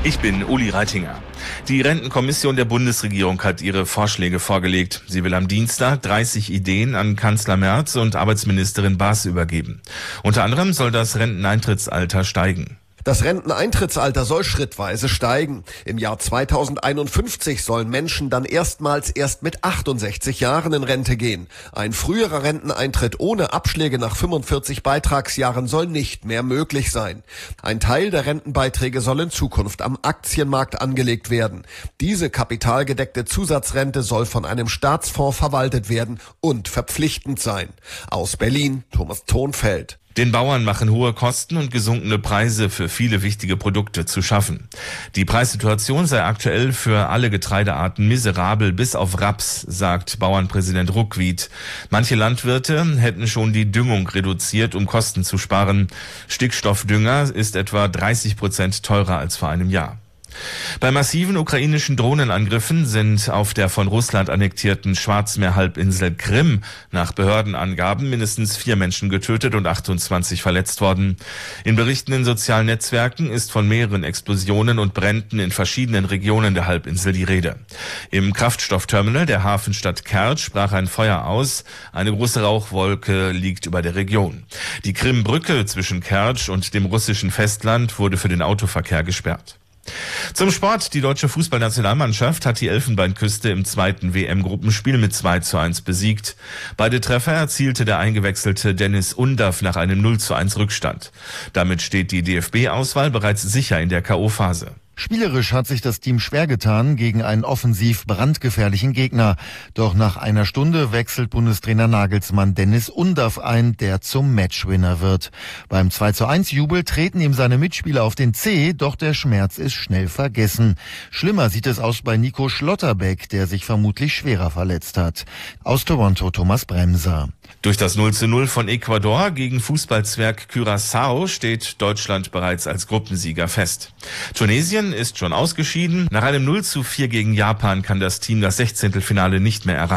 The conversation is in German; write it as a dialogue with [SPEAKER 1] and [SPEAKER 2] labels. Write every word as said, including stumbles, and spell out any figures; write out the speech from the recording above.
[SPEAKER 1] Ich bin Uli Reitinger. Die Rentenkommission der Bundesregierung hat ihre Vorschläge vorgelegt. Sie will am Dienstag dreißig Ideen an Kanzler Merz und Arbeitsministerin Baas übergeben. Unter anderem soll das Renteneintrittsalter steigen.
[SPEAKER 2] Das Renteneintrittsalter soll schrittweise steigen. Im Jahr zweitausendeinundfünfzig sollen Menschen dann erstmals erst mit achtundsechzig Jahren in Rente gehen. Ein früherer Renteneintritt ohne Abschläge nach fünfundvierzig Beitragsjahren soll nicht mehr möglich sein. Ein Teil der Rentenbeiträge soll in Zukunft am Aktienmarkt angelegt werden. Diese kapitalgedeckte Zusatzrente soll von einem Staatsfonds verwaltet werden und verpflichtend sein. Aus Berlin, Thomas Thonfeld.
[SPEAKER 1] Den Bauern machen hohe Kosten und gesunkene Preise für viele wichtige Produkte zu schaffen. Die Preissituation sei aktuell für alle Getreidearten miserabel bis auf Raps, sagt Bauernpräsident Ruckwied. Manche Landwirte hätten schon die Düngung reduziert, um Kosten zu sparen. Stickstoffdünger ist etwa dreißig Prozent teurer als vor einem Jahr. Bei massiven ukrainischen Drohnenangriffen sind auf der von Russland annektierten Schwarzmeerhalbinsel Krim nach Behördenangaben mindestens vier Menschen getötet und achtundzwanzig verletzt worden. In Berichten in sozialen Netzwerken ist von mehreren Explosionen und Bränden in verschiedenen Regionen der Halbinsel die Rede. Im Kraftstoffterminal der Hafenstadt Kertsch brach ein Feuer aus. Eine große Rauchwolke liegt über der Region. Die Krimbrücke zwischen Kertsch und dem russischen Festland wurde für den Autoverkehr gesperrt. Zum Sport. Die deutsche Fußballnationalmannschaft hat die Elfenbeinküste im zweiten W M-Gruppenspiel mit zwei zu eins besiegt. Beide Treffer erzielte der eingewechselte Dennis Undav nach einem null zu eins Rückstand. Damit steht die D F B-Auswahl bereits sicher in der K O-Phase.
[SPEAKER 3] Spielerisch hat sich das Team schwer getan gegen einen offensiv brandgefährlichen Gegner. Doch nach einer Stunde wechselt Bundestrainer Nagelsmann Dennis Undav ein, der zum Matchwinner wird. Beim zwei zu eins Jubel treten ihm seine Mitspieler auf den Zeh, doch der Schmerz ist schnell vergessen. Schlimmer sieht es aus bei Nico Schlotterbeck, der sich vermutlich schwerer verletzt hat. Aus Toronto Thomas Bremser.
[SPEAKER 1] Durch das null zu null von Ecuador gegen Fußballzwerg Curaçao steht Deutschland bereits als Gruppensieger fest. Tunesien ist schon ausgeschieden. Nach einem null zu vier gegen Japan kann das Team das Sechzehntelfinale nicht mehr erreichen.